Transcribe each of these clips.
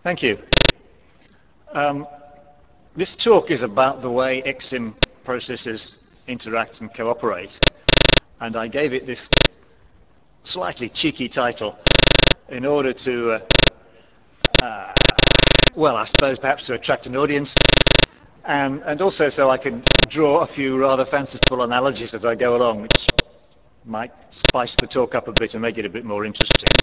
Thank you. This talk is about the way EXIM processes interact and cooperate, and I gave it this slightly cheeky title in order to, well, I suppose perhaps to attract an audience, and also so I can draw a few rather fanciful analogies as I go along, which might spice the talk up a bit and make it a bit more interesting.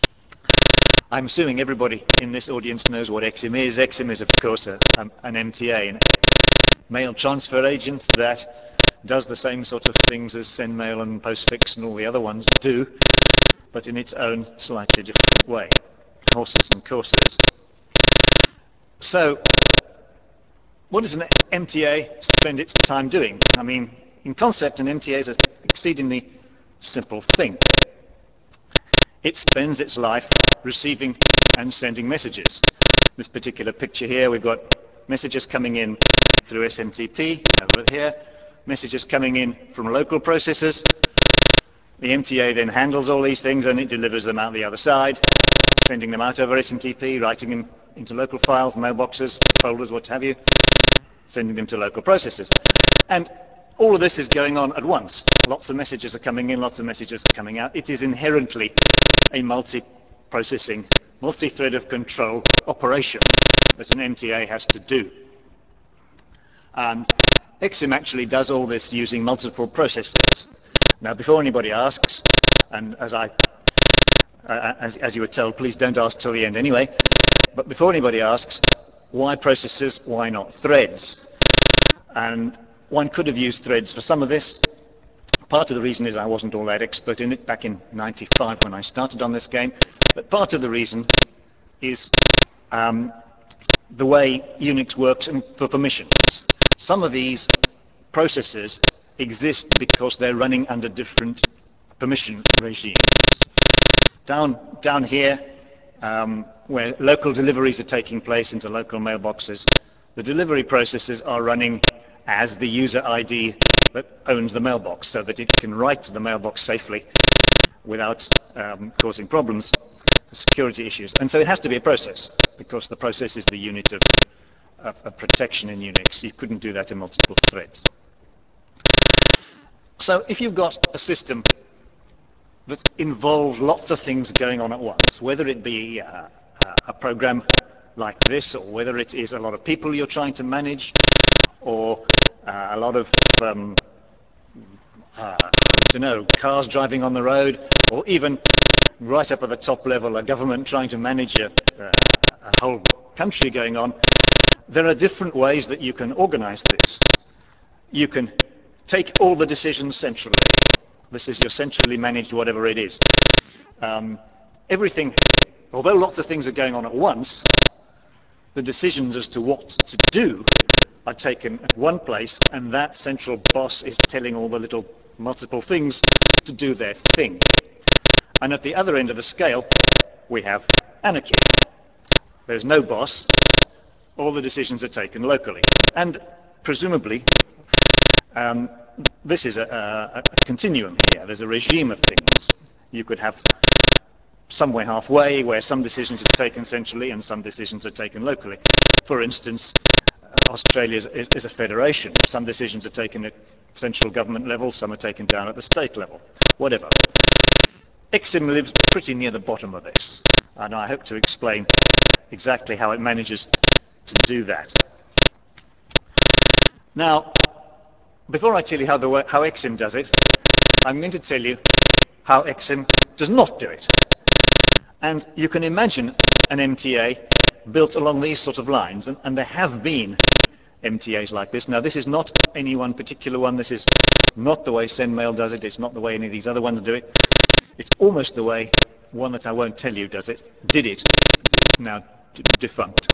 I'm assuming everybody in this audience knows what EXIM is. EXIM is, of course, an MTA, an mail transfer agent that does the same sort of things as SendMail and Postfix and all the other ones do, but in its own slightly different way. Horses and courses. So, what does an MTA spend its time doing? I mean, in concept, an MTA is an exceedingly simple thing. It spends its life receiving and sending messages. This particular picture here, we've got messages coming in through SMTP over here, messages coming in from local processors. The MTA then handles all these things and it delivers them out the other side, sending them out over SMTP, writing them into local files, mailboxes, folders, what have you, sending them to local processors. And all of this is going on at once. Lots of messages are coming in, lots of messages are coming out. It is inherently a multi-processing, multi-thread of control operation that an MTA has to do. And EXIM actually does all this using multiple processors. Now, before anybody asks, and as you were told, please don't ask till the end anyway, but before anybody asks, why processors, why not threads? And one could have used threads for some of this. Part of the reason is I wasn't all that expert in it back in '95 when I started on this game, but part of the reason is the way Unix works for permissions. Some of these processes exist because they're running under different permission regimes. Down here, where local deliveries are taking place into local mailboxes, the delivery processes are running as the user ID that owns the mailbox, so that it can write to the mailbox safely without causing problems, security issues. And so it has to be a process, because the process is the unit of protection in Unix. You couldn't do that in multiple threads. So if you've got a system that involves lots of things going on at once, whether it be a program like this, or whether it is a lot of people you're trying to manage, or a lot of, I don't know, cars driving on the road, or even right up at the top level, a government trying to manage a whole country going on, there are different ways that you can organize this. You can take all the decisions centrally. This is your centrally managed whatever it is. Everything, although lots of things are going on at once, the decisions as to what to do are taken at one place, and that central boss is telling all the little multiple things to do their thing. And at the other end of the scale, we have anarchy. There's no boss. All the decisions are taken locally. And presumably, this is a continuum here. There's a regime of things. You could have somewhere halfway where some decisions are taken centrally and some decisions are taken locally. For instance, Australia is a federation. Some decisions are taken at central government level, some are taken down at the state level, whatever. EXIM lives pretty near the bottom of this, and I hope to explain exactly how it manages to do that. Now, before I tell you how EXIM does it, I'm going to tell you how EXIM does not do it. And you can imagine an MTA built along these sort of lines, and there have been MTAs like this. Now, this is not any one particular one. This is not the way SendMail does it. It's not the way any of these other ones do it. It's almost the way one that I won't tell you does it, did it. It's now defunct.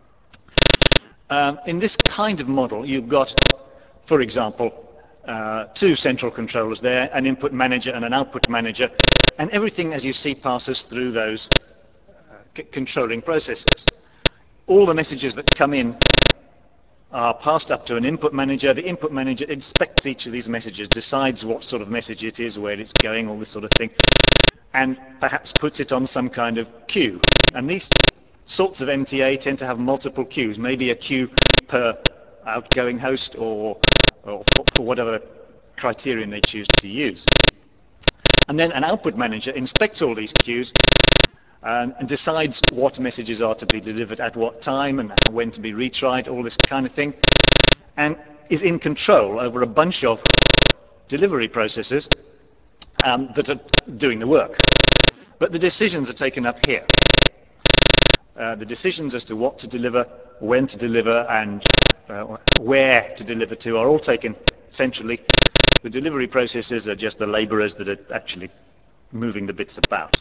In this kind of model, you've got, for example, two central controllers there, an input manager and an output manager, and everything, as you see, passes through those controlling processes. All the messages that come in are passed up to an input manager. The input manager inspects each of these messages, decides what sort of message it is, where it's going, all this sort of thing, and perhaps puts it on some kind of queue. And these sorts of MTA tend to have multiple queues, maybe a queue per outgoing host or for whatever criterion they choose to use. And then an output manager inspects all these queues and decides what messages are to be delivered at what time and when to be retried, all this kind of thing, and is in control over a bunch of delivery processes that are doing the work. But the decisions are taken up here. The decisions as to what to deliver, when to deliver, and where to deliver to are all taken centrally. The delivery processes are just the laborers that are actually moving the bits about.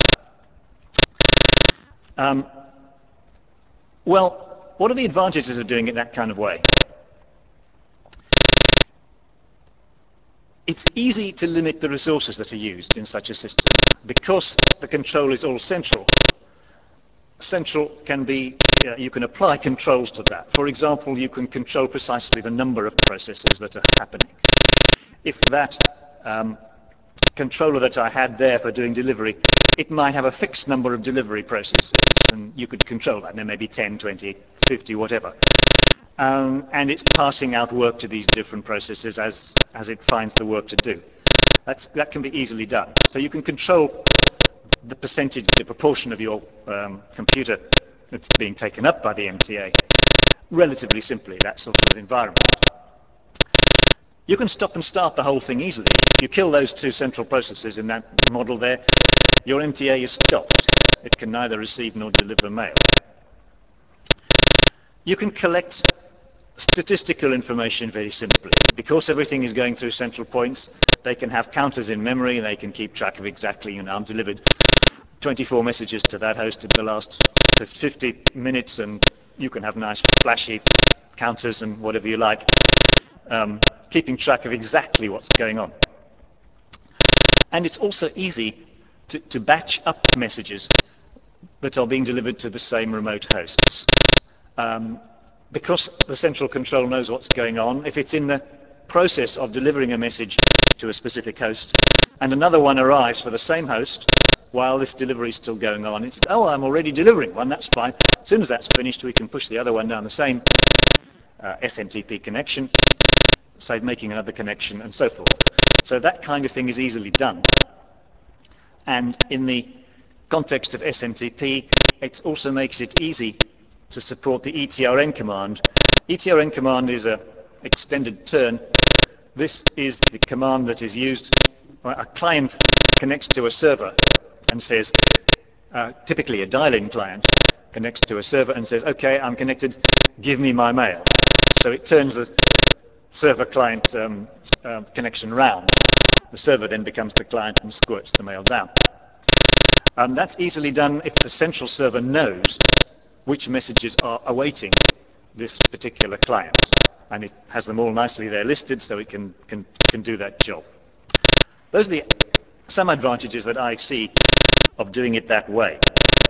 Well, what are the advantages of doing it that kind of way? It's easy to limit the resources that are used in such a system because the control is all central. Central can be, you can apply controls to that. For example, you can control precisely the number of processes that are happening. If that controller that I had there for doing delivery, it might have a fixed number of delivery processes, and you could control that. There may be 10, 20, 50, whatever. And it's passing out work to these different processes as it finds the work to do. That can be easily done. So you can control the percentage, the proportion of your computer that's being taken up by the MTA relatively simply, that sort of environment. You can stop and start the whole thing easily. If you kill those two central processes in that model there, your MTA is stopped. It can neither receive nor deliver mail. You can collect statistical information very simply. Because everything is going through central points, they can have counters in memory, and they can keep track of exactly, I've delivered 24 messages to that host in the last 50 minutes, and you can have nice flashy counters and whatever you like, keeping track of exactly what's going on. And it's also easy to batch up messages that are being delivered to the same remote hosts. Because the central control knows what's going on, if it's in the process of delivering a message to a specific host, and another one arrives for the same host while this delivery is still going on, it says, oh, I'm already delivering one, that's fine. As soon as that's finished, we can push the other one down the same SMTP connection, say making another connection, and so forth. So that kind of thing is easily done. And in the context of SMTP, it also makes it easy to support the ETRN command. ETRN command is an extended turn. This is the command that is used when a client connects to a server and says, typically a dial-in client connects to a server and says, okay, I'm connected, give me my mail. So it turns the server-client connection round. The server then becomes the client and squirts the mail down. That's easily done if the central server knows which messages are awaiting this particular client. And it has them all nicely there listed so it can do that job. Those are some advantages that I see of doing it that way.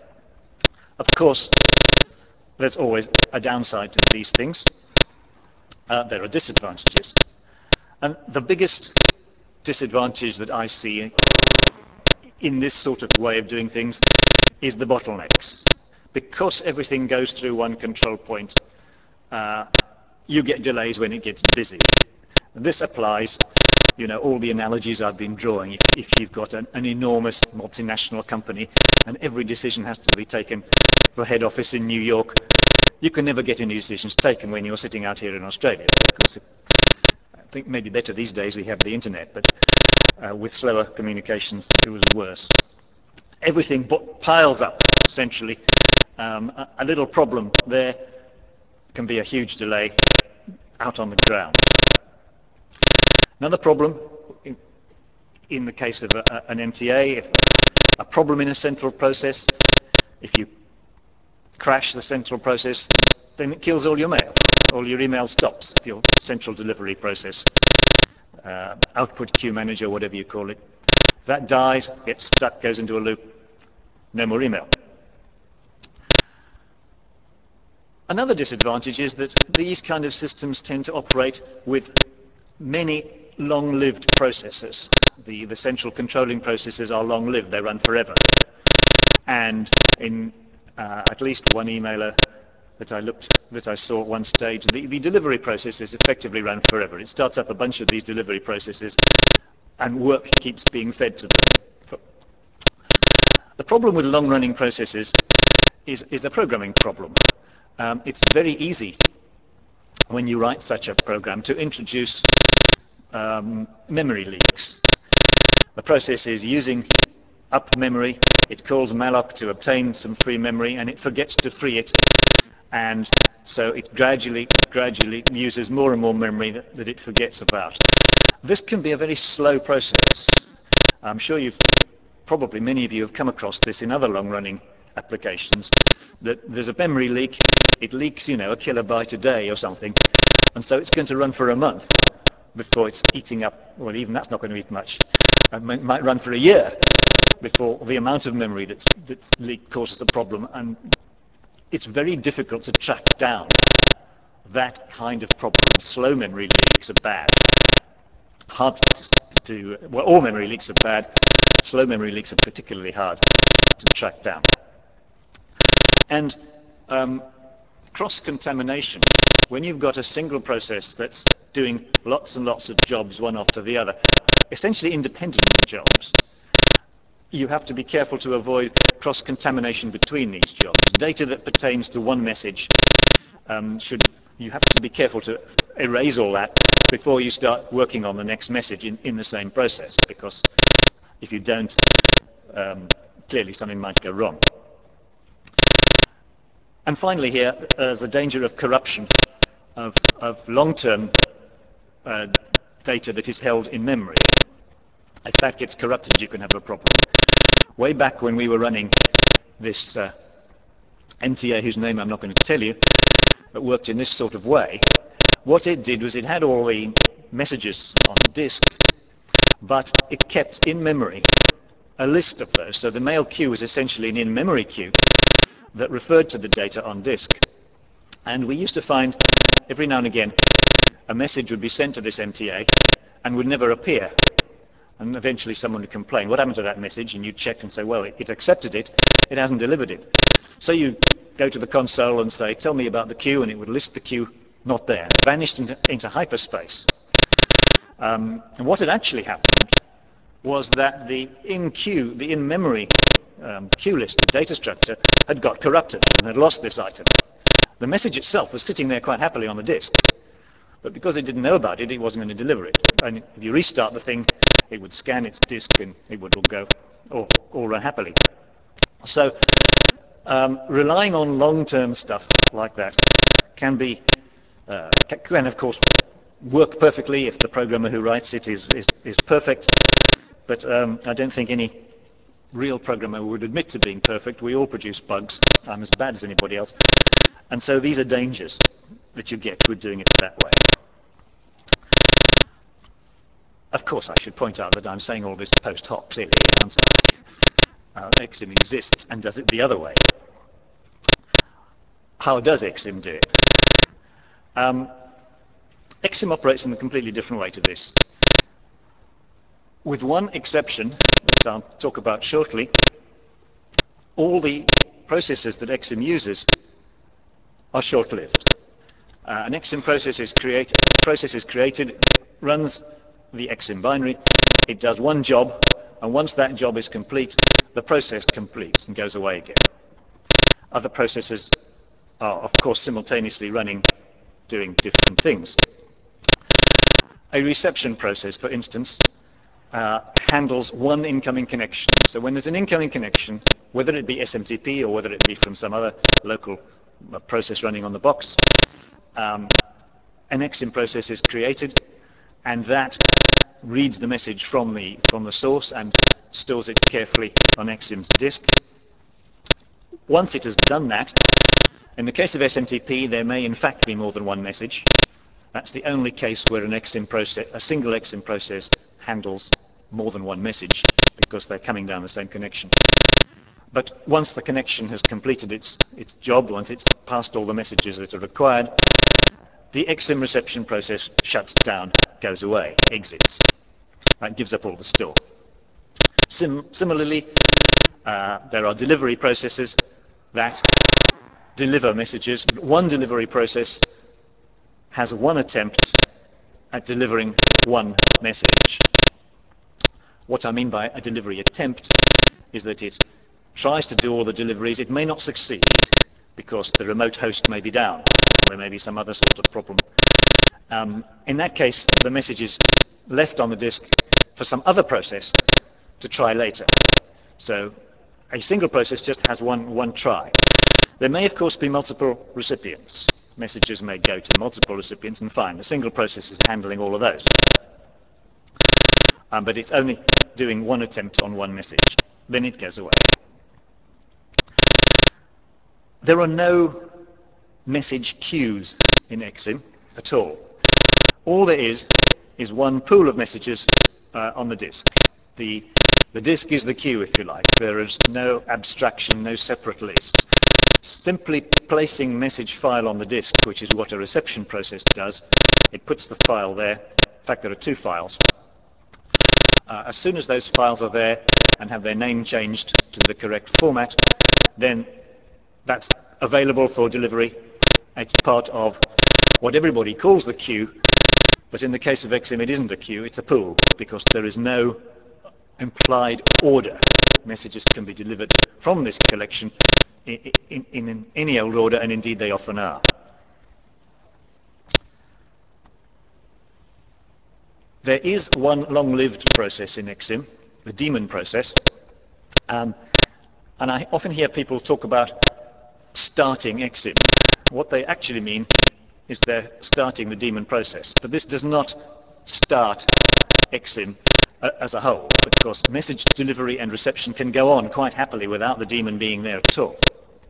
Of course, there's always a downside to these things. There are disadvantages. And the biggest disadvantage that I see in this sort of way of doing things is the bottlenecks. Because everything goes through one control point, you get delays when it gets busy. And this applies, all the analogies I've been drawing. If you've got an enormous multinational company and every decision has to be taken for head office in New York, you can never get any decisions taken when you're sitting out here in Australia. Of course, I think maybe better these days we have the internet, but with slower communications it was worse. Everything piles up centrally. A little problem there can be a huge delay out on the ground. Another problem in the case of an MTA, if a problem in a central process, if you crash the central process, then it kills all your mail. All your email stops if your central delivery process, output queue manager, whatever you call it. If that dies, gets stuck, goes into a loop, no more email. Another disadvantage is that these kind of systems tend to operate with many long-lived processes. The central controlling processes are long-lived, they run forever. And in at least one emailer that I saw at one stage. The delivery processes effectively run forever. It starts up a bunch of these delivery processes and work keeps being fed to them. The problem with long-running processes is a programming problem. It's very easy when you write such a program to introduce memory leaks. The process is using up memory, it calls malloc to obtain some free memory, and it forgets to free it, and so it gradually uses more and more memory that it forgets about. This can be a very slow process. I'm sure probably many of you have come across this in other long-running applications, that there's a memory leak, it leaks, a kilobyte a day or something, and so it's going to run for a month before it's eating up, well, even that's not going to eat much. It might run for a year before the amount of memory that's leaked causes a problem, and it's very difficult to track down that kind of problem. Slow memory leaks are bad. Hard well, all memory leaks are bad. Slow memory leaks are particularly hard to track down. And cross-contamination, when you've got a single process that's doing lots and lots of jobs one after the other, essentially independent jobs, you have to be careful to avoid cross-contamination between these jobs. Data that pertains to one message, you have to be careful to erase all that before you start working on the next message in the same process, because if you don't, clearly something might go wrong. And finally here, there's a danger of corruption of long-term data that is held in memory. If that gets corrupted, you can have a problem. Way back when we were running this MTA, whose name I'm not going to tell you, that worked in this sort of way, what it did was it had all the messages on disk, but it kept in memory a list of those. So the mail queue was essentially an in-memory queue that referred to the data on disk. And we used to find every now and again a message would be sent to this MTA and would never appear. And eventually someone would complain, what happened to that message? And you check and say, well, it accepted it, it hasn't delivered it. So you go to the console and say, tell me about the queue, and it would list the queue, not there, vanished into hyperspace. And what had actually happened was that the in-queue, the in-memory queue list, the data structure, had got corrupted and had lost this item. The message itself was sitting there quite happily on the disk, but because it didn't know about it, it wasn't going to deliver it. And if you restart the thing, it would scan its disk and it would all go, all run happily. So relying on long-term stuff like that can of course work perfectly if the programmer who writes it is perfect, but I don't think any real programmer would admit to being perfect. We all produce bugs. I'm as bad as anybody else. And so these are dangers that you get with doing it that way. Of course, I should point out that I'm saying all this post hoc, clearly, aren't I? Exim exists and does it the other way. How does Exim do it? Exim operates in a completely different way to this. With one exception, that I'll talk about shortly, all the processes that Exim uses are short-lived. An Exim process is created, runs the Exim binary, it does one job, and once that job is complete, the process completes and goes away again. Other processes are, of course, simultaneously running, doing different things. A reception process, for instance, handles one incoming connection. So when there's an incoming connection, whether it be SMTP or whether it be from some other local process running on the box, an Exim process is created, and that reads the message from the source and stores it carefully on Exim's disk. Once it has done that, in the case of SMTP, there may in fact be more than one message. That's the only case where a single Exim process handles more than one message, because they're coming down the same connection. But once the connection has completed its job, once it's passed all the messages that are required, the Exim reception process shuts down, goes away, exits. That gives up all the store. Similarly, there are delivery processes that deliver messages. One delivery process has one attempt at delivering one message. What I mean by a delivery attempt is that it tries to do all the deliveries. It may not succeed because the remote host may be down. There may be some other sort of problem. In that case, the message is left on the disk for some other process to try later. So a single process just has one try. There may, of course, be multiple recipients. Messages may go to multiple recipients, and fine, the single process is handling all of those. But it's only doing one attempt on one message. Then it goes away. There are no message queues in Exim at all. All there is one pool of messages on the disk. The disk is the queue, if you like. There is no abstraction, no separate lists. Simply placing message file on the disk, which is what a reception process does, it puts the file there. In fact, there are two files. As soon as those files are there and have their name changed to the correct format, then that's available for delivery. It's part of what everybody calls the queue, but in the case of Exim, it isn't a queue, it's a pool, because there is no implied order. Messages can be delivered from this collection in any old order, and indeed they often are. There is one long-lived process in Exim, the daemon process, and I often hear people talk about starting Exim. What they actually mean is they're starting the daemon process, but this does not start Exim as a whole, because message delivery and reception can go on quite happily without the daemon being there at all.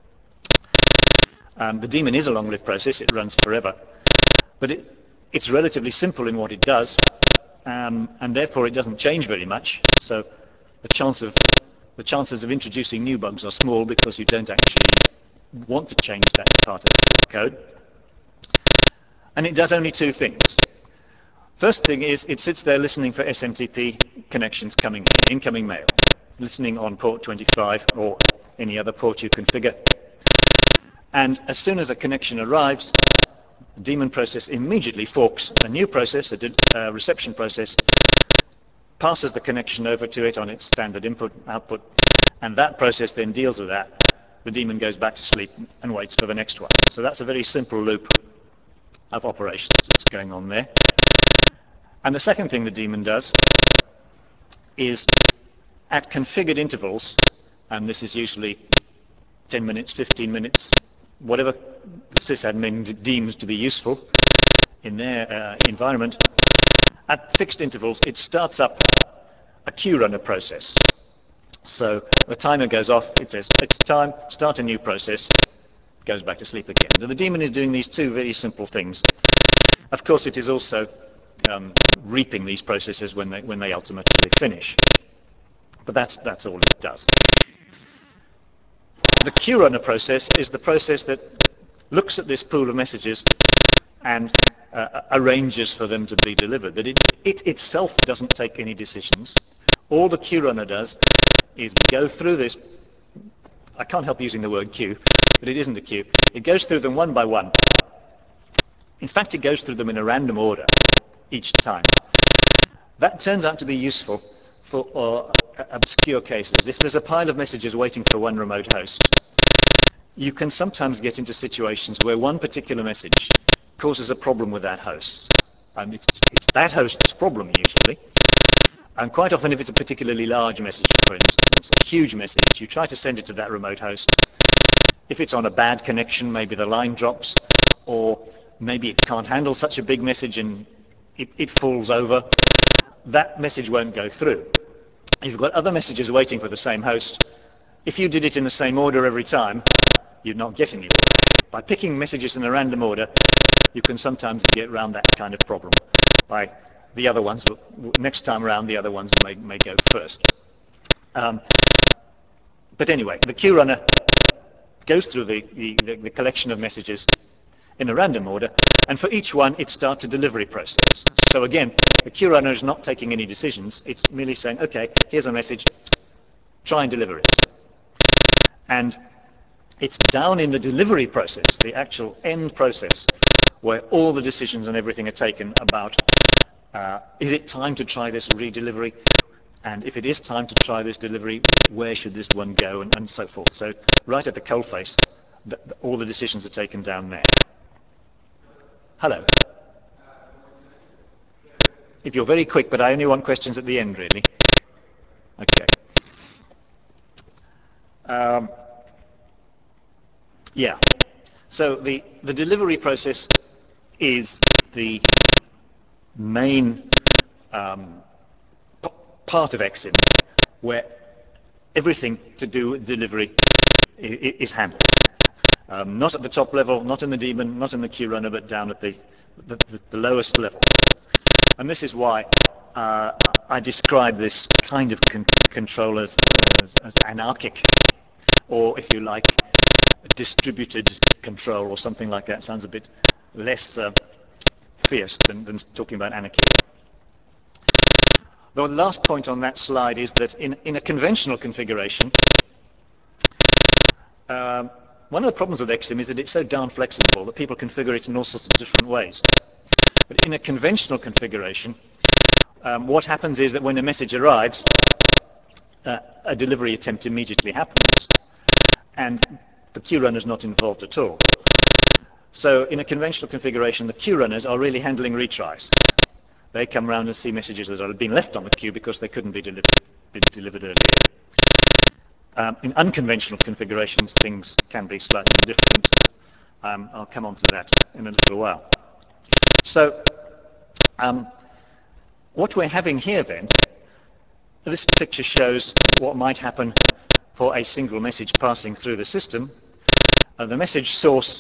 The daemon is a long-lived process, it runs forever, but it's relatively simple in what it does, and therefore it doesn't change very much, so the chances of introducing new bugs are small because you don't actually want to change that part of code. And it does only two things. First thing is it sits there listening for SMTP connections coming in, incoming mail, listening on port 25 or any other port you configure. And as soon as a connection arrives, the daemon process immediately forks a new process, a reception process, passes the connection over to it on its standard input-output, and that process then deals with that. The daemon goes back to sleep and waits for the next one. So that's a very simple loop of operations that's going on there. And the second thing the daemon does is at configured intervals, and this is usually 10 minutes, 15 minutes, whatever the sysadmin deems to be useful in their environment, at fixed intervals, it starts up a queue runner process. So the timer goes off, it says, it's time, start a new process, goes back to sleep again. The daemon is doing these two very simple things. Of course, it is also reaping these processes when they ultimately finish. But that's all it does. The queue runner process is the process that looks at this pool of messages and arranges for them to be delivered. But it itself doesn't take any decisions. All the queue runner does is go through this. I can't help using the word queue, but it isn't a queue. It goes through them one by one. In fact, it goes through them in a random order each time. That turns out to be useful for obscure cases. If there's a pile of messages waiting for one remote host, you can sometimes get into situations where one particular message causes a problem with that host. And it's that host's problem usually. And quite often if it's a particularly large message, for instance, a huge message, you try to send it to that remote host. If it's on a bad connection, maybe the line drops, or maybe it can't handle such a big message and it falls over, that message won't go through. If you've got other messages waiting for the same host, if you did it in the same order every time, you'd not get anywhere. By picking messages in a random order, you can sometimes get around that kind of problem. By the other ones, next time around, the other ones may go first. But anyway, the queue runner goes through the collection of messages in a random order, and for each one, it starts a delivery process. So again, the queue runner is not taking any decisions. It's merely saying, okay, here's a message, try and deliver it. And It's down in the delivery process, the actual end process, where all the decisions and everything are taken about, is it time to try this redelivery? And if it is time to try this delivery, where should this one go, and so forth. So right at the coalface, all the decisions are taken down there. Hello. If you're very quick, but I only want questions at the end, really. Okay. Yeah. So the delivery process is the main part of EXIM where everything to do with delivery is handled. Not at the top level, not in the daemon, not in the queue runner, but down at the lowest level. And this is why I describe this kind of control as anarchic, or if you like, distributed control or something like that. Sounds a bit less fierce than talking about anarchy. The last point on that slide is that in a conventional configuration, one of the problems with EXIM is that it's so darn flexible that people configure it in all sorts of different ways. But in a conventional configuration, what happens is that when a message arrives, a delivery attempt immediately happens. And the queue runner is not involved at all. So in a conventional configuration, the queue runners are really handling retries. They come around and see messages that have been left on the queue because they couldn't be delivered earlier. In unconventional configurations, things can be slightly different. I'll come on to that in a little while. So what we're having here then, this picture shows what might happen for a single message passing through the system. The message source,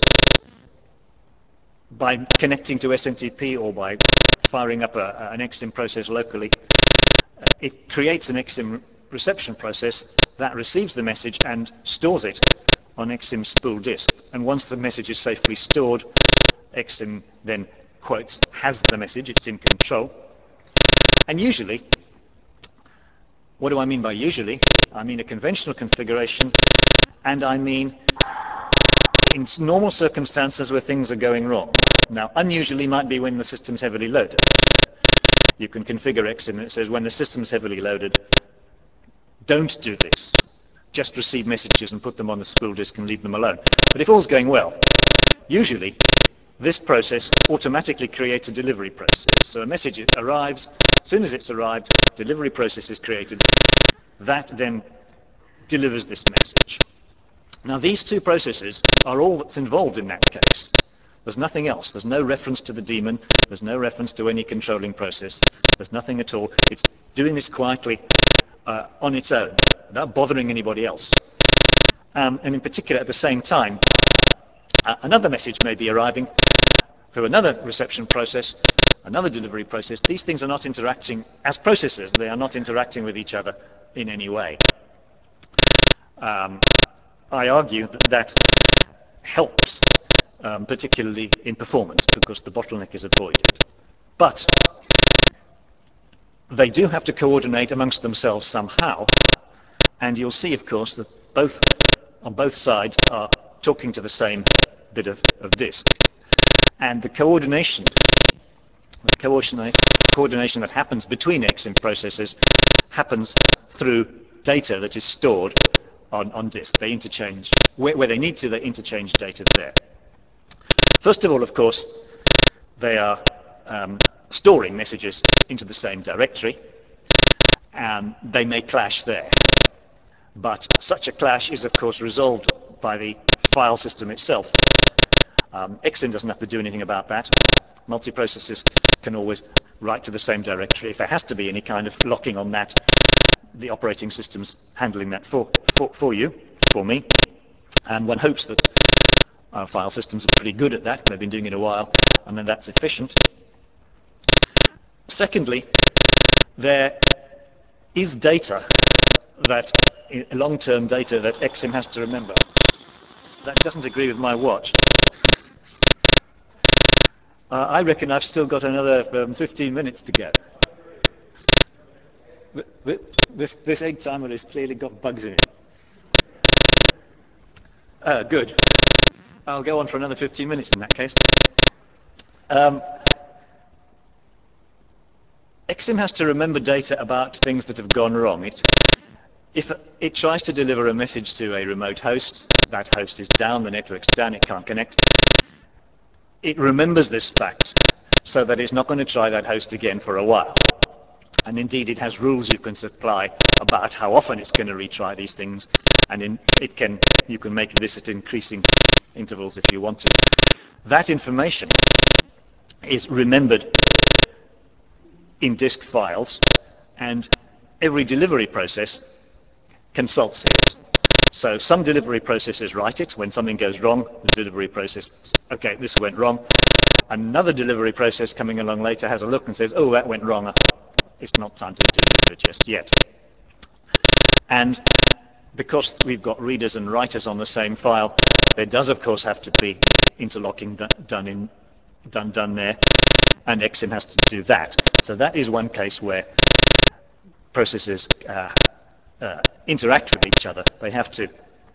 by connecting to SMTP or by firing up an EXIM process locally, it creates an EXIM reception process that receives the message and stores it on EXIM spool disk. And once the message is safely stored, EXIM then, quotes, has the message, it's in control. And usually, what do I mean by usually? I mean a conventional configuration, and I mean in normal circumstances where things are going wrong. Now, unusually might be when the system's heavily loaded. You can configure EXIM and it says when the system's heavily loaded, don't do this. Just receive messages and put them on the spool disk and leave them alone. But if all's going well, usually this process automatically creates a delivery process. So a message arrives, as soon as it's arrived, delivery process is created. That then delivers this message. Now these two processes are all that's involved in that case. There's nothing else. There's no reference to the daemon. There's no reference to any controlling process. There's nothing at all. It's doing this quietly on its own, without bothering anybody else. And in particular, at the same time, another message may be arriving through another reception process, another delivery process. These things are not interacting as processes. They are not interacting with each other in any way. I argue that helps, particularly in performance, because the bottleneck is avoided. But they do have to coordinate amongst themselves somehow, and you'll see, of course, that on both sides are talking to the same bit of disk. And the coordination that happens between EXIM processes happens through data that is stored on disk. They interchange, where they need to, they interchange data there. First of all, of course, they are storing messages into the same directory, and they may clash there. But such a clash is, of course, resolved by the file system itself. EXIM doesn't have to do anything about that. Multiprocessors can always write to the same directory. If there has to be any kind of locking on that, the operating system's handling that for you, for me. And one hopes that our file systems are pretty good at that. They've been doing it a while, and then that's efficient. Secondly, there is data long-term data that EXIM has to remember. That doesn't agree with my watch. I reckon I've still got another 15 minutes to go. This egg timer has clearly got bugs in it. Good. I'll go on for another 15 minutes in that case. Um, Exim has to remember data about things that have gone wrong. If it tries to deliver a message to a remote host, that host is down, the network's down, it can't connect. It remembers this fact so that it's not going to try that host again for a while. And indeed, it has rules you can supply about how often it's going to retry these things, and you can make this at increasing intervals if you want to. That information is remembered in disk files, and every delivery process consults it. So some delivery processes write it. When something goes wrong, the delivery process, okay, this went wrong. Another delivery process coming along later has a look and says, oh, that went wrong. It's not time to deliver just yet. And because we've got readers and writers on the same file, there does, of course, have to be interlocking done there, and Exim has to do that. So that is one case where processes interact with each other. They have to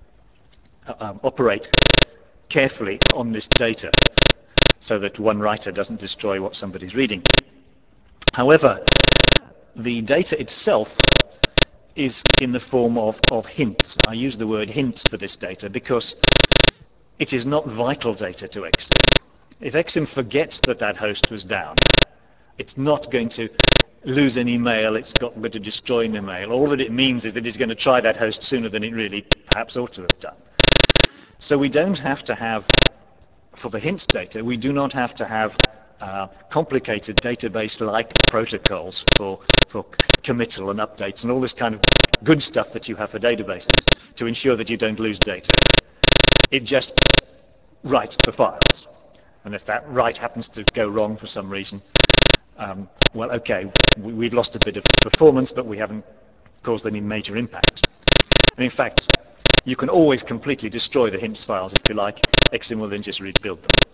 operate carefully on this data so that one writer doesn't destroy what somebody's reading. However, the data itself is in the form of hints. I use the word hint for this data because it is not vital data to Exim. If Exim forgets that that host was down, it's not going to lose any mail, it's got to destroy any mail. All that it means is that it's going to try that host sooner than it really perhaps ought to have done. So we don't have to have, for the hints data, we do not have to have complicated database-like protocols for committal and updates and all this kind of good stuff that you have for databases to ensure that you don't lose data. It just writes the files. And if that write happens to go wrong for some reason, well, okay, we've lost a bit of performance, but we haven't caused any major impact. And in fact, you can always completely destroy the hints files if you like. Exim will then just rebuild them.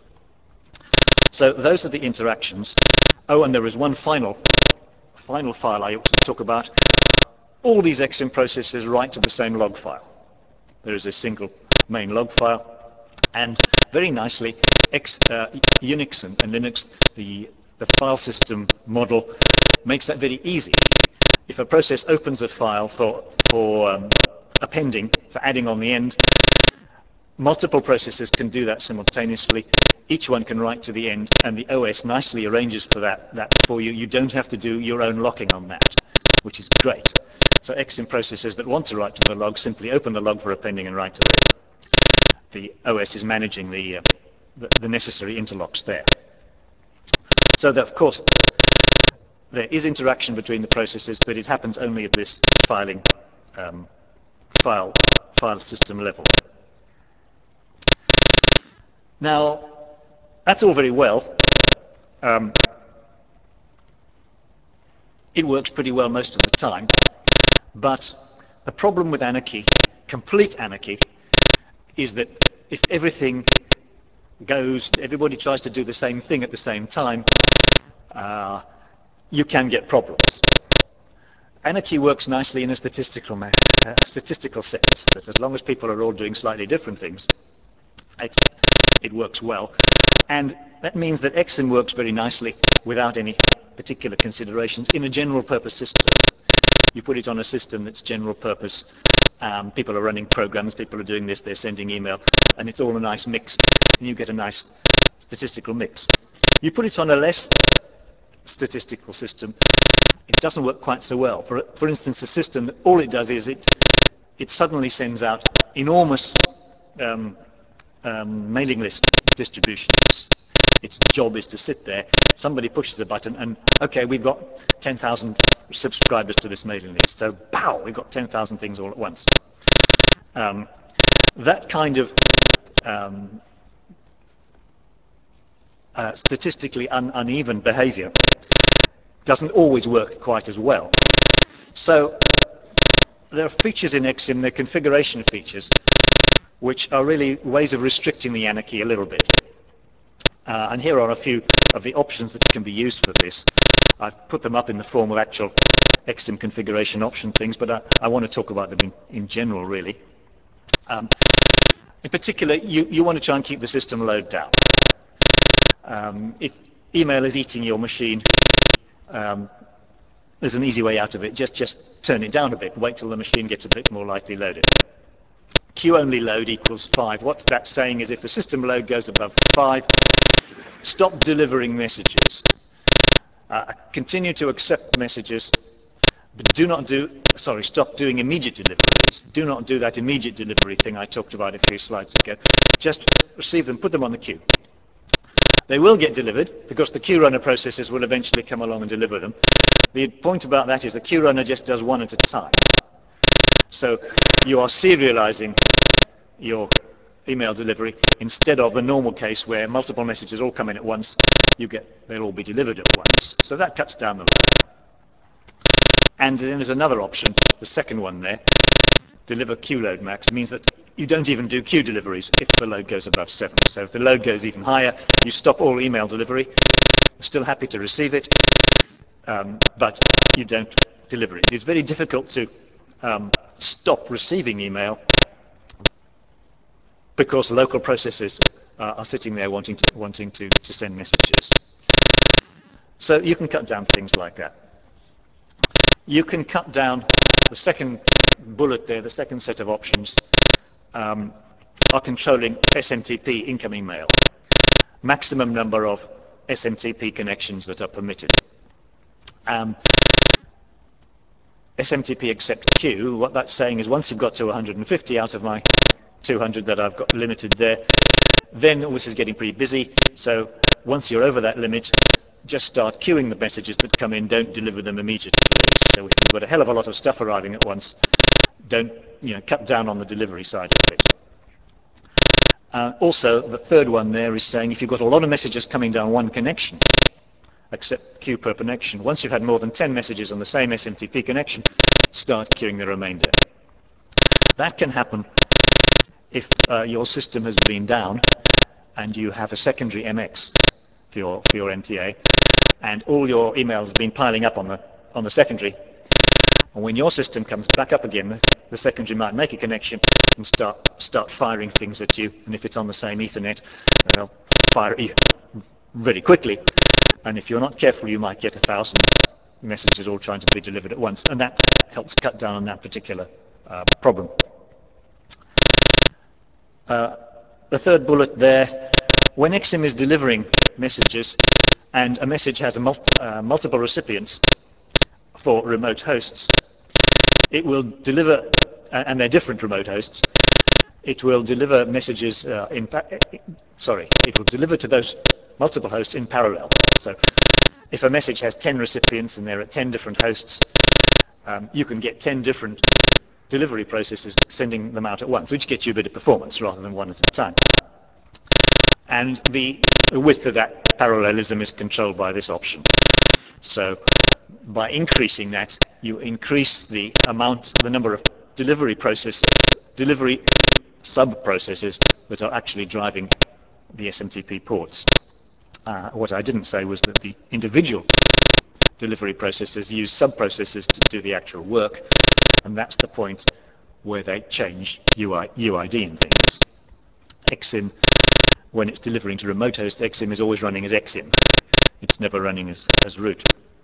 So those are the interactions. Oh, and there is one final file I ought to talk about. All these Exim processes write to the same log file. There is a single main log file, and very nicely, Unix and Linux, the file system model makes that very easy. If a process opens a file for appending, for adding on the end, multiple processes can do that simultaneously. Each one can write to the end, and the OS nicely arranges for that for you. You don't have to do your own locking on that, which is great. So Exim processes that want to write to the log simply open the log for appending and write to the OS is managing the necessary interlocks there. So that, of course, there is interaction between the processes, but it happens only at this file system level. Now, that's all very well. It works pretty well most of the time, but the problem with anarchy, complete anarchy, is that if everything everybody tries to do the same thing at the same time, you can get problems. Anarchy works nicely in a statistical sense, that as long as people are all doing slightly different things, it works well. And that means that Exim works very nicely without any particular considerations in a general purpose system. You put it on a system that's general purpose, people are running programs, people are doing this, they're sending email, and it's all a nice mix, and you get a nice statistical mix. You put it on a less statistical system, it doesn't work quite so well. For instance, a system that all it does is it suddenly sends out enormous mailing list distributions. Its job is to sit there, somebody pushes a button, and okay, we've got 10,000 subscribers to this mailing list, so pow, we've got 10,000 things all at once. That kind of statistically uneven behavior doesn't always work quite as well. So there are features in Exim, they're configuration features, which are really ways of restricting the anarchy a little bit. And here are a few of the options that can be used for this. I've put them up in the form of actual Exim configuration option things, but I want to talk about them in general, really. In particular, you want to try and keep the system load down. If email is eating your machine, there's an easy way out of it. Just turn it down a bit. Wait till the machine gets a bit more lightly loaded. Queue-only load equals 5. What that's saying is if the system load goes above 5, stop delivering messages. Continue to accept messages, but stop doing immediate deliveries. Do not do that immediate delivery thing I talked about a few slides ago. Just receive them, put them on the queue. They will get delivered because the queue runner processes will eventually come along and deliver them. The point about that is the queue runner just does one at a time. So you are serializing your email delivery instead of the normal case where multiple messages all come in at once, they'll all be delivered at once. So that cuts down the load. And then there's another option, the second one there, deliver queue load max, means that you don't even do queue deliveries if the load goes above 7. So if the load goes even higher, you stop all email delivery. You're still happy to receive it, but you don't deliver it. It's very difficult to stop receiving email because local processes are sitting there wanting to send messages. So you can cut down things like that. You can cut down the second bullet there, the second set of options are controlling SMTP incoming mail. Maximum number of SMTP connections that are permitted. SMTP accept queue, what that's saying is once you've got to 150 out of my 200 that I've got limited there, then this is getting pretty busy. So once you're over that limit, just start queuing the messages that come in, don't deliver them immediately. So if you've got a hell of a lot of stuff arriving at once, don't cut down on the delivery side of it. Also, the third one there is saying if you've got a lot of messages coming down one connection, accept queue per connection. Once you've had more than 10 messages on the same SMTP connection, start queuing the remainder. That can happen if your system has been down and you have a secondary MX for your NTA, and all your emails have been piling up on the secondary. And when your system comes back up again, the secondary might make a connection and start firing things at you. And if it's on the same Ethernet, they'll fire at you really quickly. And if you're not careful, you might get 1,000 messages all trying to be delivered at once. And that helps cut down on that particular problem. The third bullet there, when XIM is delivering messages and a message has multiple recipients for remote hosts, it will deliver, and they're different remote hosts, it will deliver messages it will deliver to those multiple hosts in parallel. So if a message has 10 recipients and they're at 10 different hosts, you can get 10 different delivery processes sending them out at once, which gets you a bit of performance rather than one at a time. And the width of that parallelism is controlled by this option. So by increasing that, you increase the number of delivery sub-processes that are actually driving the SMTP ports. What I didn't say was that the individual delivery processes use sub-processes to do the actual work, and that's the point where they change UID and things. XIM, when it's delivering to remote host, XIM is always running as XIM. It's never running as root.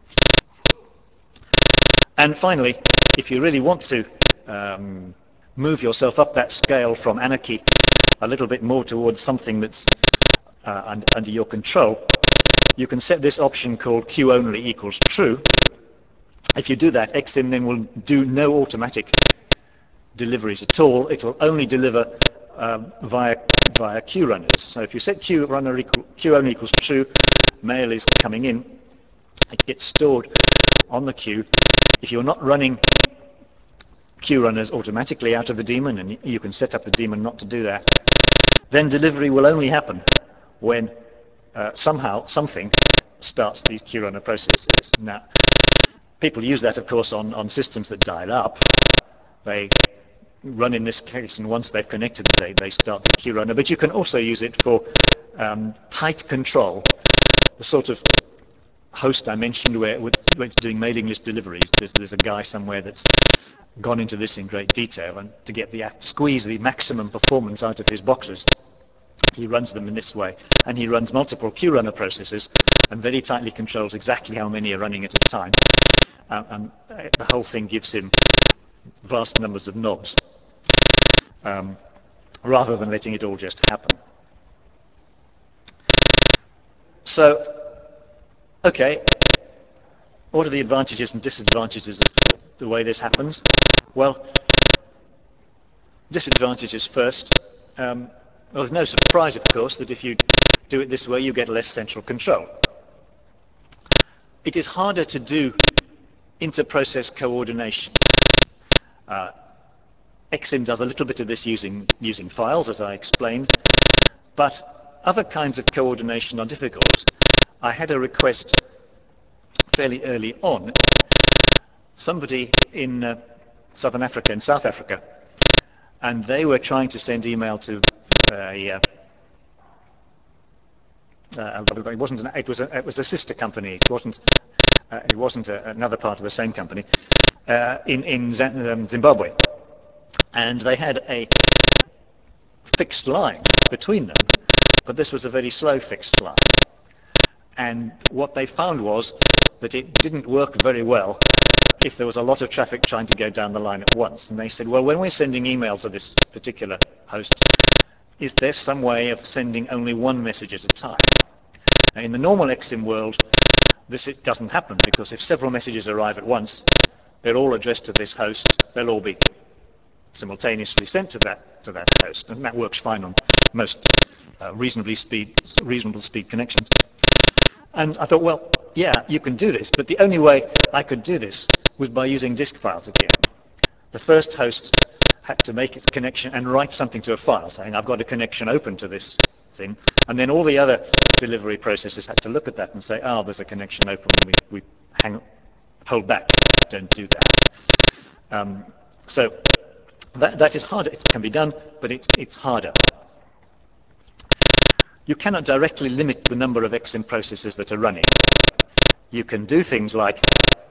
And finally, if you really want to move yourself up that scale from anarchy a little bit more towards something that's under your control, you can set this option called queue only equals true. If you do that, XIM then will do no automatic deliveries at all. It will only deliver via queue runners. So if you set queue only equals true, mail is coming in, it gets stored on the queue. If you're not running queue runners automatically out of the daemon, and you can set up the daemon not to do that, then delivery will only happen when somehow something starts these queue runner processes. Now, people use that, of course, on systems that dial up. They run in this case, and once they've connected, they start the queue runner. But you can also use it for tight control, the sort of host I mentioned where it's doing mailing list deliveries, there's a guy somewhere that's gone into this in great detail, and to get squeeze the maximum performance out of his boxes, he runs them in this way, and he runs multiple queue-runner processes and very tightly controls exactly how many are running at a time. And the whole thing gives him vast numbers of knobs, rather than letting it all just happen. So, okay, what are the advantages and disadvantages of the way this happens? Well, disadvantages first. Well, there's no surprise, of course, that if you do it this way, you get less central control. It is harder to do inter-process coordination. Exim does a little bit of this using files, as I explained, but other kinds of coordination are difficult. I had a request fairly early on. Somebody in Southern Africa, in South Africa, and they were trying to send email to it was a sister company. It wasn't another part of the same company in Zimbabwe, and they had a fixed line between them, but this was a very slow fixed line. And what they found was that it didn't work very well if there was a lot of traffic trying to go down the line at once. And they said, well, when we're sending email to this particular host, is there some way of sending only one message at a time? Now, in the normal Exim world, it doesn't happen, because if several messages arrive at once, they're all addressed to this host, they'll all be simultaneously sent to that host, and that works fine on most reasonable speed connections. And I thought, well, yeah, you can do this, but the only way I could do this was by using disk files again. The first host had to make its connection and write something to a file saying, I've got a connection open to this thing, and then all the other delivery processes had to look at that and say, oh, there's a connection open, we hold back, don't do that. So that is harder. It can be done, but it's harder. You cannot directly limit the number of Exim processes that are running. You can do things like,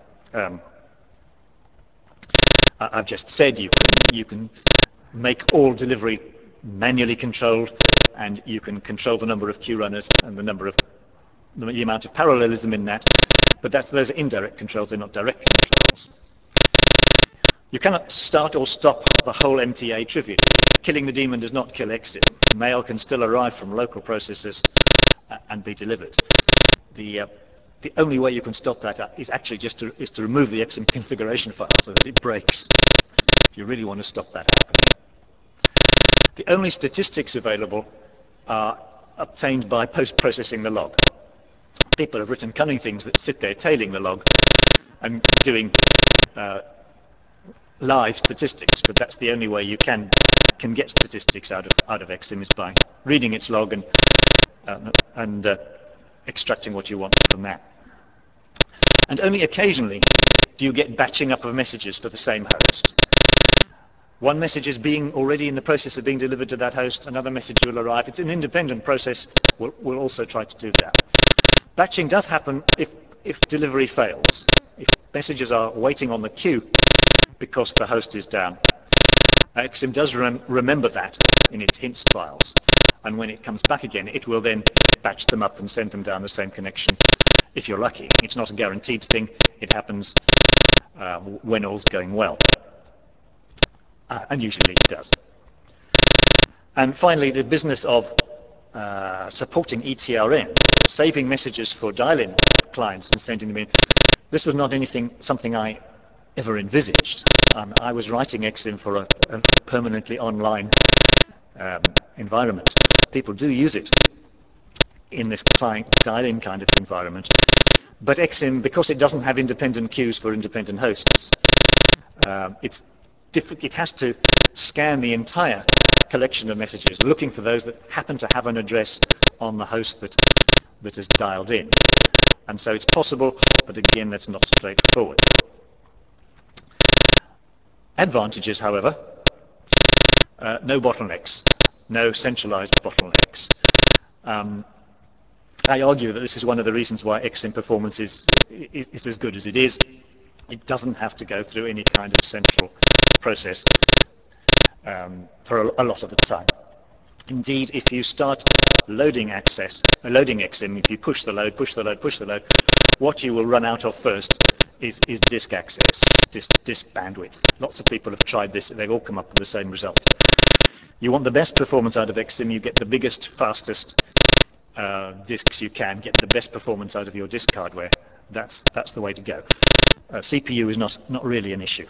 I've just said, you can make all delivery manually controlled, and you can control the number of queue runners and the amount of parallelism in that, but those are indirect controls, they're not direct controls. You cannot start or stop the whole MTA trivially. Killing the daemon does not kill Exim. Mail can still arrive from local processes and be delivered. The only way you can stop that is actually just to remove the Exim configuration file so that it breaks, if you really want to stop that happening. The only statistics available are obtained by post-processing the log. People have written cunning things that sit there tailing the log and doing live statistics, but that's the only way you can get statistics out of Exim, is by reading its log and extracting what you want from that. And only occasionally do you get batching up of messages for the same host. One message is already in the process of being delivered to that host, another message will arrive. It's an independent process. We'll also try to do that. Batching does happen if delivery fails. If messages are waiting on the queue because the host is down, Exim does remember that in its hints files, and when it comes back again, it will then batch them up and send them down the same connection, if you're lucky. It's not a guaranteed thing. It happens when all's going well, and usually it does. And finally, the business of supporting ETRN, saving messages for dial-in clients and sending them in. This was not something I ever envisaged. I was writing Exim for a permanently online environment. People do use it in this client dial-in kind of environment. But Exim, because it doesn't have independent queues for independent hosts, it has to scan the entire collection of messages, looking for those that happen to have an address on the host that is dialed in. And so it's possible, but again, that's not straightforward. Advantages, however, no bottlenecks, no centralized bottlenecks. I argue that this is one of the reasons why XSIM performance is as good as it is. It doesn't have to go through any kind of central process for a lot of the time. Indeed, if you start loading XSIM, if you push the load, push the load, push the load, what you will run out of first is disk access, disk bandwidth. Lots of people have tried this, they've all come up with the same result. You want the best performance out of XSIM, you get the biggest, fastest disks you can, get the best performance out of your disk hardware. That's the way to go. CPU is not really an issue.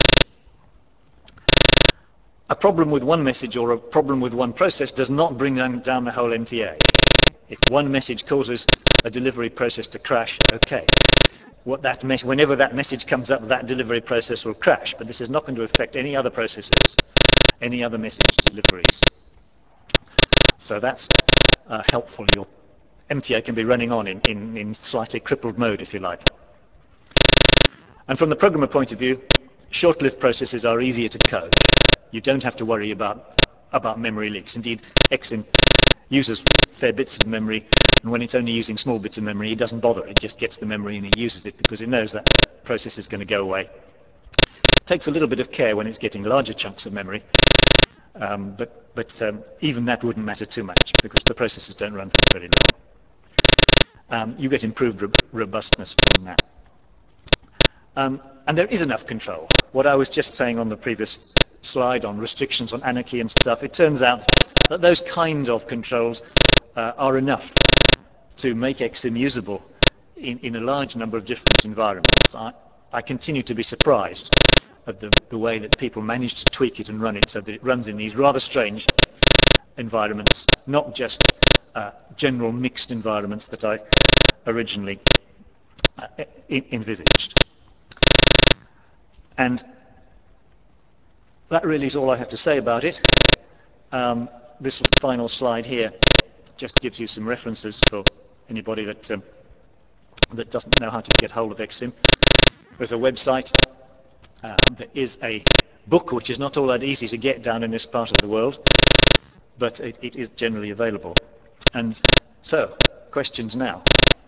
A problem with one message or a problem with one process does not bring down the whole MTA. If one message causes a delivery process to crash, okay. Whenever that message comes up, that delivery process will crash, but this is not going to affect any other processes, any other message deliveries. So that's helpful. Your MTA can be running on in slightly crippled mode, if you like. And from the programmer point of view, short-lived processes are easier to code. You don't have to worry about memory leaks. Indeed, XSIM uses fair bits of memory, and when it's only using small bits of memory, it doesn't bother. It just gets the memory and it uses it because it knows that process is going to go away. It takes a little bit of care when it's getting larger chunks of memory, but even that wouldn't matter too much because the processes don't run for very long. You get improved robustness from that. And there is enough control. What I was just saying on the previous slide on restrictions, on anarchy and stuff, it turns out that those kind of controls are enough to make XSIM usable in a large number of different environments. I continue to be surprised at the way that people manage to tweak it and run it so that it runs in these rather strange environments, not just general mixed environments that I originally envisaged. And that really is all I have to say about it. This final slide here just gives you some references for anybody that doesn't know how to get hold of XSIM. There's a website. There is a book which is not all that easy to get down in this part of the world, but it is generally available. And so, questions now.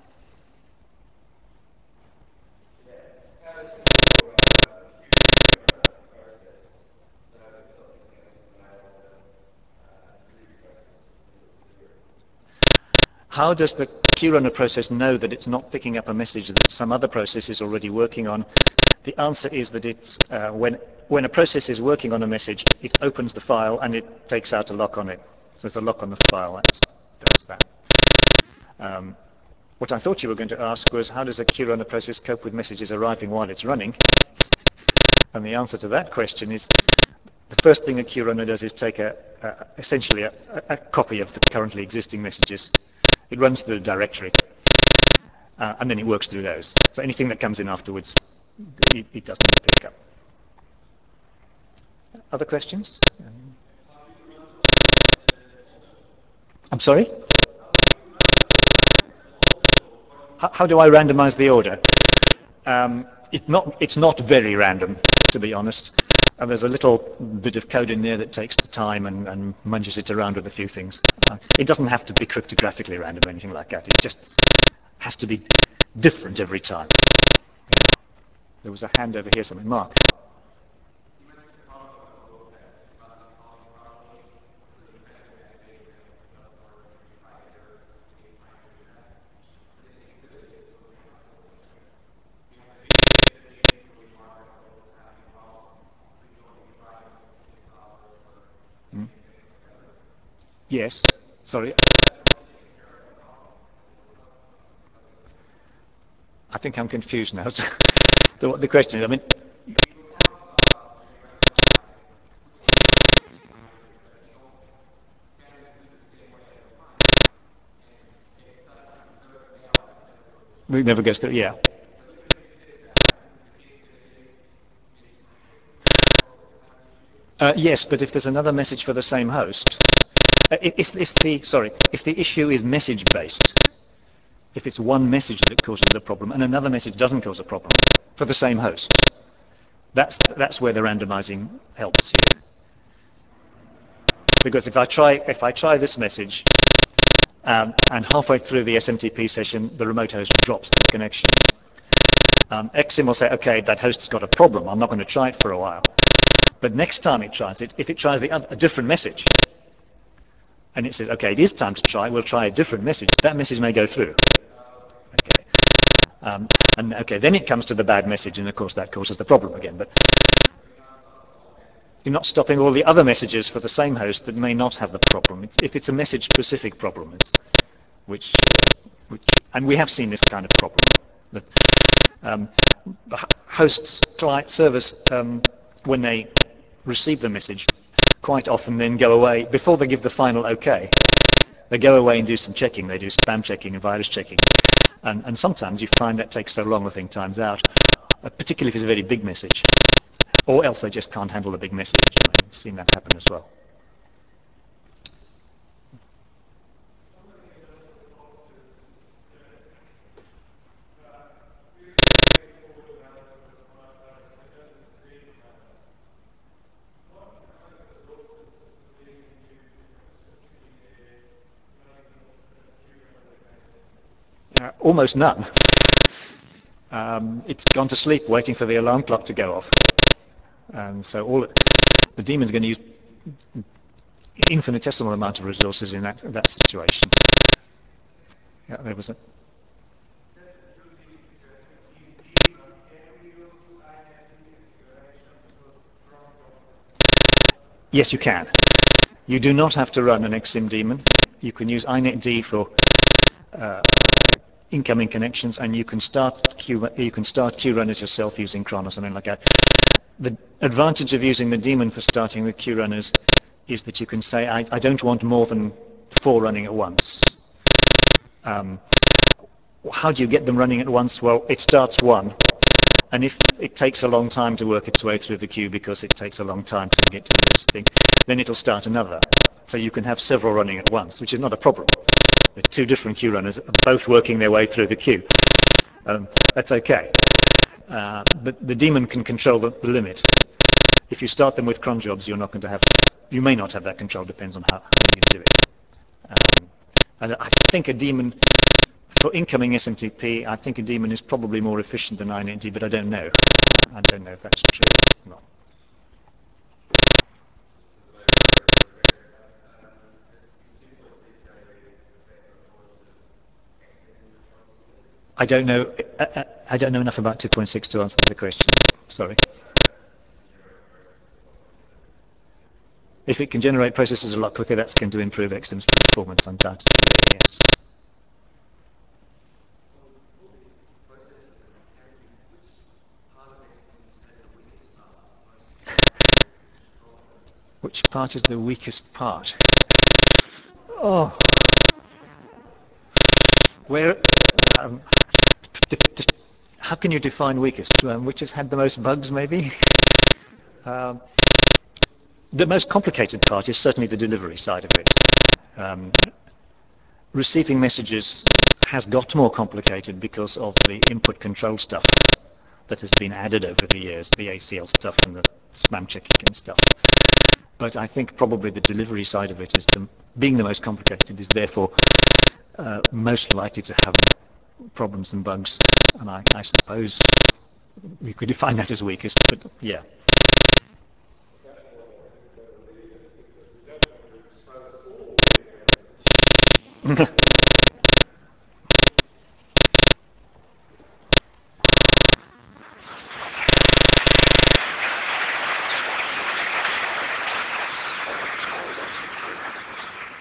How does the QRunner process know that it's not picking up a message that some other process is already working on? The answer is that it's when a process is working on a message, it opens the file and it takes out a lock on it. So there's a lock on the file that does that. What I thought you were going to ask was, how does a QRunner process cope with messages arriving while it's running? And the answer to that question is, the first thing a QRunner does is take essentially a copy of the currently existing messages. It runs through a directory, and then it works through those. So anything that comes in afterwards, it doesn't pick up. Other questions? I'm sorry? How do I randomize the order? It's not very random, to be honest. There's a little bit of code in there that takes the time and munches it around with a few things. It doesn't have to be cryptographically random or anything like that. It just has to be different every time. Yeah. There was a hand over here, something. Mark. Yes. Sorry. I think I'm confused now. So what the question is, I mean, it never gets to, yeah. Yes, but if there's another message for the same host, if the issue is message based, if it's one message that causes the problem and another message doesn't cause a problem for the same host, that's where the randomizing helps you. Because if I try this message and halfway through the SMTP session, the remote host drops the connection. Exim will say, okay, that host's got a problem, I'm not going to try it for a while. But next time it tries it, if it tries a different message, and it says, okay, it is time to try, we'll try a different message, that message may go through. Okay. And okay, then it comes to the bad message, and of course that causes the problem again. But you're not stopping all the other messages for the same host that may not have the problem. If it's a message-specific problem, and we have seen this kind of problem. That hosts, client, servers, when they receive the message, quite often then go away, before they give the final OK, they go away and do some checking. They do spam checking and virus checking. And sometimes you find that takes so long the thing times out, particularly if it's a very big message. Or else they just can't handle a big message. I mean, I've seen that happen as well. Almost none. It's gone to sleep waiting for the alarm clock to go off. And so the daemon's going to use infinitesimal amount of resources in that situation. Yeah, there was a... Yes, you can. You do not have to run an Exim daemon. You can use inetd for incoming connections, and you can start queue runners yourself using cron or something like that. The advantage of using the daemon for starting with queue runners is that you can say, I don't want more than 4 running at once. How do you get them running at once? Well, it starts 1. And if it takes a long time to work its way through the queue because it takes a long time to get to this thing, then it'll start another. So you can have several running at once, which is not a problem. The 2 different queue runners are both working their way through the queue. That's okay. But the daemon can control the limit. If you start them with cron jobs, you may not have that control, depends on how you do it. And I think a daemon, for incoming SMTP, I think a daemon is probably more efficient than inetd, but I don't know. I don't know if that's true or not. I don't know. I don't know enough about 2.6 to answer the question. Sorry. If it can generate processes a lot quicker, that's going to improve Exim's performance undoubtedly, yes. Which part is the weakest part? Oh, where? How can you define weakest? Which has had the most bugs, maybe? The most complicated part is certainly the delivery side of it. Receiving messages has got more complicated because of the input control stuff that has been added over the years, the ACL stuff and the spam checking and stuff. But I think probably the delivery side of it being the most complicated is therefore most likely to have problems and bugs. And I suppose you could define that as weakest, but yeah.